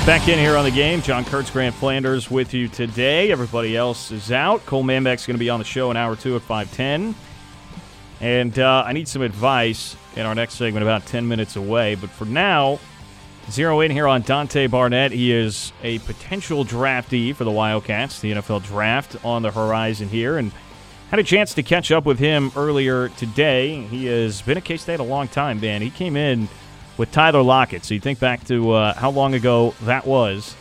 Back in here on the game. John Kurtz, Grant Flanders with you today. Everybody else is out. Cole Manbeck's going to be on the show in hour 2 at 5:10. And I need some advice in our next segment about 10 minutes away. But for now, zero in here on Dante Barnett. He is a potential draftee for the Wildcats, the NFL draft on the horizon here. And had a chance to catch up with him earlier today. He has been at K-State a long time, man. He came in with Tyler Lockett. So you think back to how long ago that was.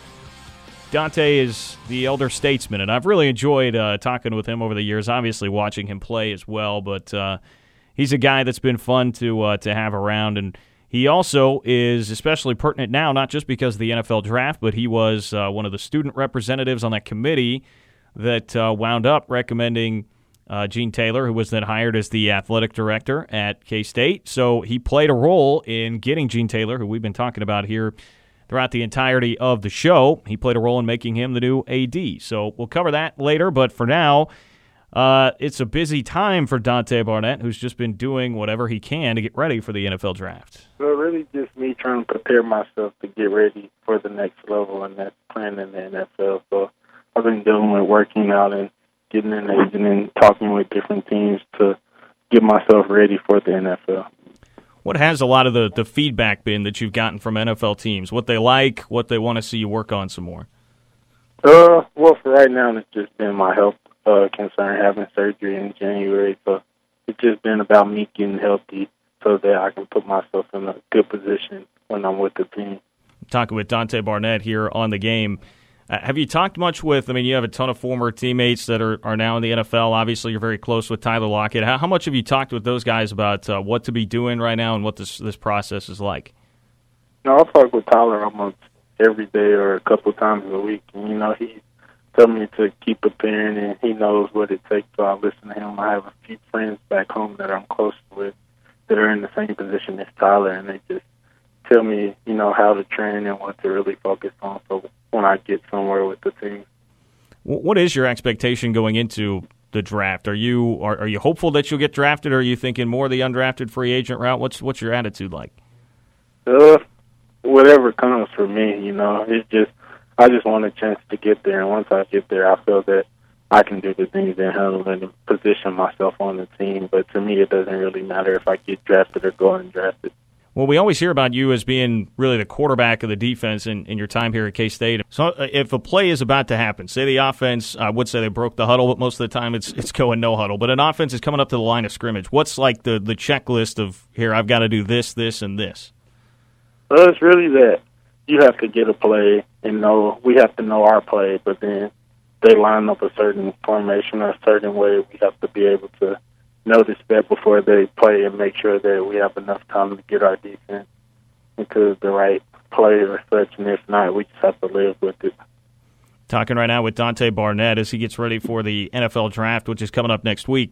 Dante is the elder statesman, and I've really enjoyed talking with him over the years, obviously watching him play as well, but he's a guy that's been fun to have around, and he also is especially pertinent now, not just because of the NFL draft, but he was one of the student representatives on that committee that wound up recommending Gene Taylor, who was then hired as the athletic director at K-State. So he played a role in getting Gene Taylor, who we've been talking about here throughout the entirety of the show. He played a role in making him the new AD. So we'll cover that later. But for now, it's a busy time for Dante Barnett, who's just been doing whatever he can to get ready for the NFL draft. So really just me trying to prepare myself to get ready for the next level, and that's playing in the NFL. So I've been dealing with working out and getting an agent and talking with different teams to get myself ready for the NFL. What has a lot of the feedback been that you've gotten from NFL teams? What they like, what they want to see you work on some more? Well, for right now, it's just been my health concern, having surgery in January. So it's just been about me getting healthy so that I can put myself in a good position when I'm with the team. Talking with Dante Barnett here on the game. Have you talked much with, you have a ton of former teammates that are now in the NFL. Obviously, you're very close with Tyler Lockett. How much have you talked with those guys about what to be doing right now and what this process is like? No, I talk with Tyler almost every day or a couple times a week. And, he tells me to keep preparing, and he knows what it takes, so I listen to him. I have a few friends back home that I'm close with that are in the same position as Tyler, and they just tell me, how to train and what to really focus on so when I get somewhere with the team. What is your expectation going into the draft? Are you hopeful that you'll get drafted, or are you thinking more the undrafted free agent route? What's your attitude like? Whatever comes for me, it's just I just want a chance to get there, and once I get there, I feel that I can do the things and handle and position myself on the team. But to me, it doesn't really matter if I get drafted or go undrafted. Well, we always hear about you as being really the quarterback of the defense in your time here at K-State. So if a play is about to happen, say the offense, I would say they broke the huddle, but most of the time it's going no huddle. But an offense is coming up to the line of scrimmage. What's like the checklist of, here, I've got to do this, this, and this? Well, it's really that you have to get a play and we have to know our play, but then they line up a certain formation or a certain way. We have to be able to notice that before they play and make sure that we have enough time to get our defense into the right play or such, and if not, we just have to live with it. Talking right now with Dante Barnett as he gets ready for the NFL draft, which is coming up next week.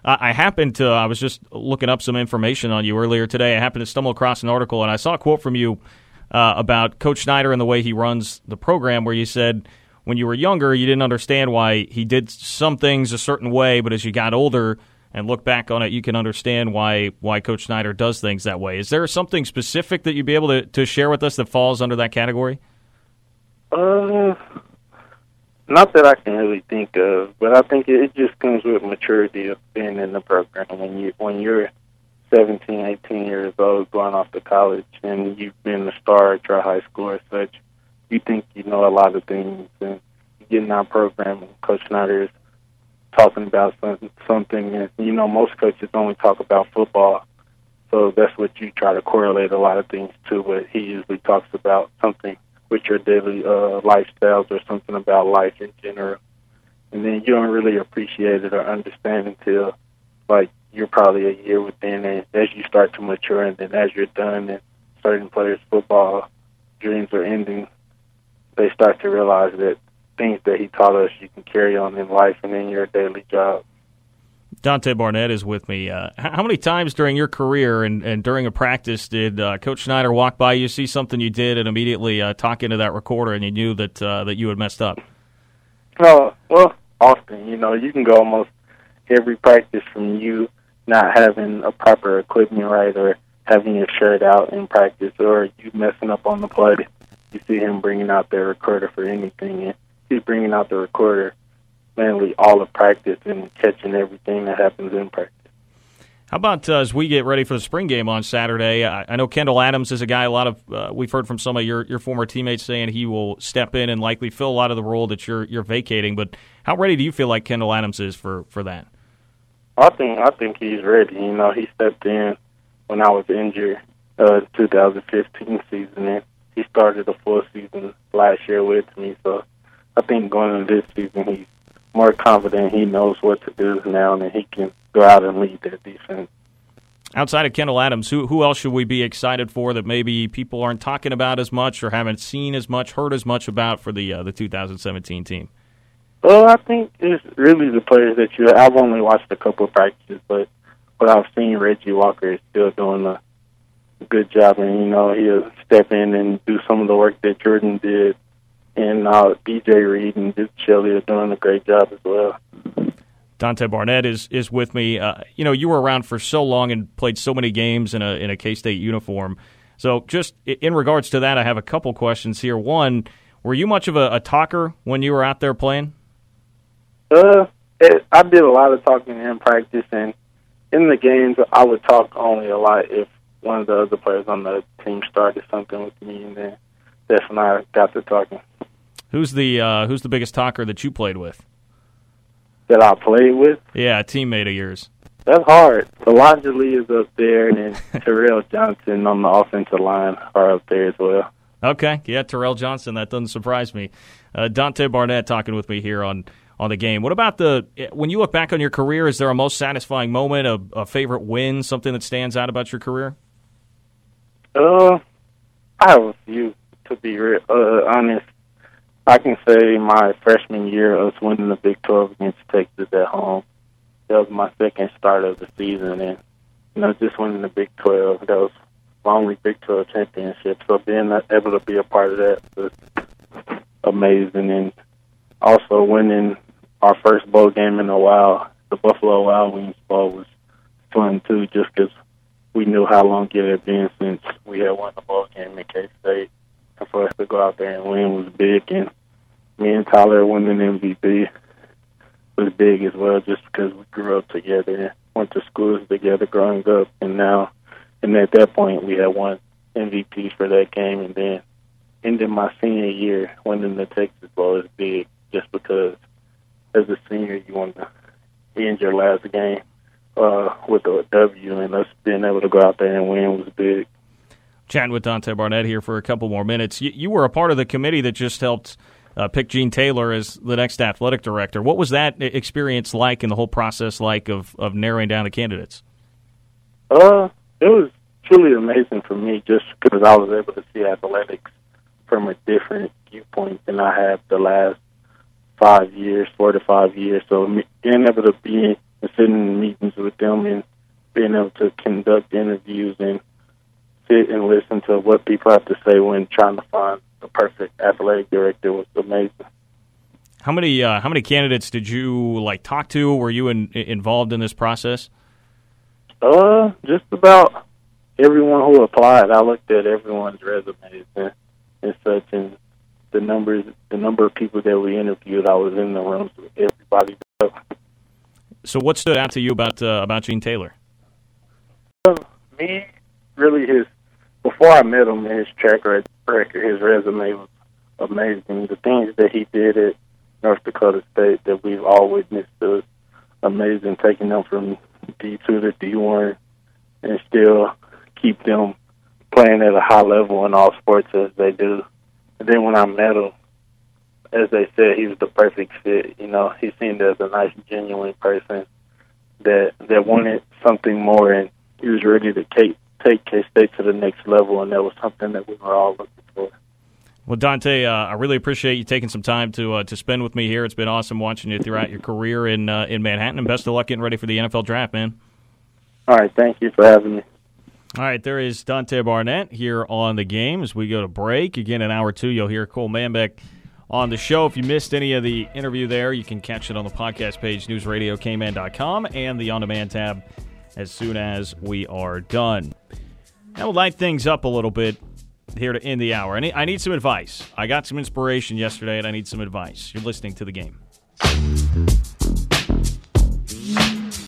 I was just looking up some information on you earlier today. I happened to stumble across an article, and I saw a quote from you about Coach Snyder and the way he runs the program, where you said when you were younger, you didn't understand why he did some things a certain way, but as you got older and look back on it, you can understand why Coach Snyder does things that way. Is there something specific that you'd be able to share with us that falls under that category? Not that I can really think of, but I think it just comes with maturity of being in the program. When you're 17, 18 years old, going off to college, and you've been a star at your high school or such, you think you know a lot of things, and you get in our program, and Coach Snyder is talking about something, and most coaches only talk about football, so that's what you try to correlate a lot of things to, but he usually talks about something with your daily lifestyles or something about life in general, and then you don't really appreciate it or understand until you're probably a year within, and as you start to mature, and then as you're done and certain players' football dreams are ending, they start to realize that things that he taught us you can carry on in life and in your daily job. Dante Barnett is with me. How many times during your career and during a practice did Coach Snyder walk by you, see something you did, and immediately talk into that recorder, and you knew that you had messed up? Oh, well, often. You can go almost every practice from you not having a proper equipment right, or having your shirt out in practice, or you messing up on the play, you see him bringing out their recorder for anything. And he's bringing out the recorder mainly all of practice and catching everything that happens in practice. How about as we get ready for the spring game on Saturday? I know Kendall Adams is a guy we've heard from some of your former teammates saying he will step in and likely fill a lot of the role that you're vacating. But how ready do you feel like Kendall Adams is for that? I think he's ready. You know, he stepped in when I was injured, 2015 season, and he started a full season last year with me. So I think going into this season, he's more confident. He knows what to do now, and he can go out and lead that defense. Outside of Kendall Adams, who else should we be excited for that maybe people aren't talking about as much or haven't seen as much, heard as much about for the 2017 team? Well, I think it's really the players that I've only watched a couple of practices, but what I've seen, Reggie Walker is still doing a good job, and, you know, he'll step in and do some of the work that Jordan did, and B.J. Reed and Duke Shelley are doing a great job as well. Dante Barnett is with me. You know, you were around for so long and played so many games in a K-State uniform. So just in regards to that, I have a couple questions here. One, were you much of a talker when you were out there playing? I did a lot of talking in practice, and in the games, I would talk only a lot if one of the other players on the team started something with me, and then that's when I got to talking. Who's the biggest talker that you played with? That I played with? Yeah, a teammate of yours. That's hard. Elijah Lee is up there, and then Terrell Johnson on the offensive line are up there as well. Okay, yeah, Terrell Johnson, that doesn't surprise me. Dante Barnett talking with me here on the game. What about when you look back on your career, is there a most satisfying moment, a favorite win, something that stands out about your career? I have a few, to be honest. I can say my freshman year, us winning the Big 12 against Texas at home. That was my second start of the season, and, you know, just winning the Big 12, that was my only Big 12 championship. So being able to be a part of that was amazing. And also winning our first bowl game in a while, the Buffalo Wild Wings Bowl, was fun too, just because we knew how long it had been since we had won the bowl game in K-State. And for us to go out there and win was big. And me and Tyler winning MVP was big as well, just because we grew up together and went to schools together growing up. And at that point, we had won MVP for that game. And then ending my senior year, winning the Texas Bowl is big, just because as a senior, you want to end your last game with a W, and us being able to go out there and win was big. Chatting with Dante Barnett here for a couple more minutes. You were a part of the committee that just helped pick Gene Taylor as the next athletic director. What was that experience like and the whole process like of narrowing down the candidates? It was truly amazing for me, just because I was able to see athletics from a different viewpoint than I have the last 4 to 5 years. So being able to be and sitting in meetings with them and being able to conduct interviews and sit and listen to what people have to say when trying to find the perfect athletic director was amazing. How many candidates did you talk to? Were you involved in this process? Just about everyone who applied. I looked at everyone's resumes and such, and the number of people that we interviewed, I was in the rooms with everybody. So what stood out to you about Gene Taylor? Me, really, before I met him, his track record, his resume was amazing. The things that he did at North Dakota State that we've all witnessed was amazing, taking them from D2 to D1 and still keep them playing at a high level in all sports as they do. And then when I met him, as they said, he was the perfect fit. You know, he seemed as a nice, genuine person that wanted something more, and he was ready to take K-State to the next level, and that was something that we were all looking for. Well, Dante, I really appreciate you taking some time to spend with me here. It's been awesome watching you throughout your career in Manhattan, and best of luck getting ready for the NFL Draft, man. All right, thank you for having me. All right, there is Dante Barnett here on the game as we go to break. Again, in hour 2, you'll hear Cole Manbeck on the show. If you missed any of the interview there, you can catch it on the podcast page, newsradiokman.com, and the on-demand tab as soon as we are done. Now we'll light things up a little bit. here to end the hour. I need some advice. I got some inspiration yesterday, and I need some advice. You're listening to The Game.